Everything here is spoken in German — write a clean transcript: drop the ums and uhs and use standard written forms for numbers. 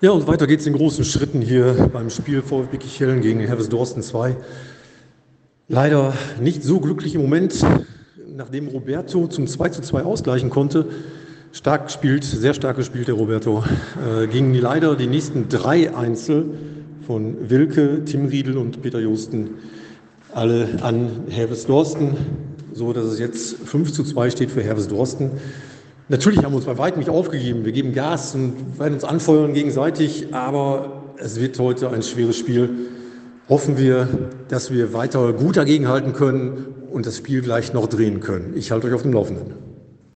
Ja, und weiter geht's in großen Schritten hier beim Spiel VfB Kichellen gegen Hervesdorsten 2. Leider nicht so glücklich im Moment, nachdem Roberto zum 2:2 ausgleichen konnte. Stark gespielt, sehr stark gespielt der Roberto. Gingen leider die nächsten 3 Einzel von Wilke, Tim Riedel und Peter Josten alle an Hervesdorsten, so dass es jetzt 5:2 steht für Hervesdorsten. Natürlich haben wir uns bei weitem nicht aufgegeben. Wir geben Gas und werden uns anfeuern gegenseitig, aber es wird heute ein schweres Spiel. Hoffen wir, dass wir weiter gut dagegenhalten können und das Spiel gleich noch drehen können. Ich halte euch auf dem Laufenden.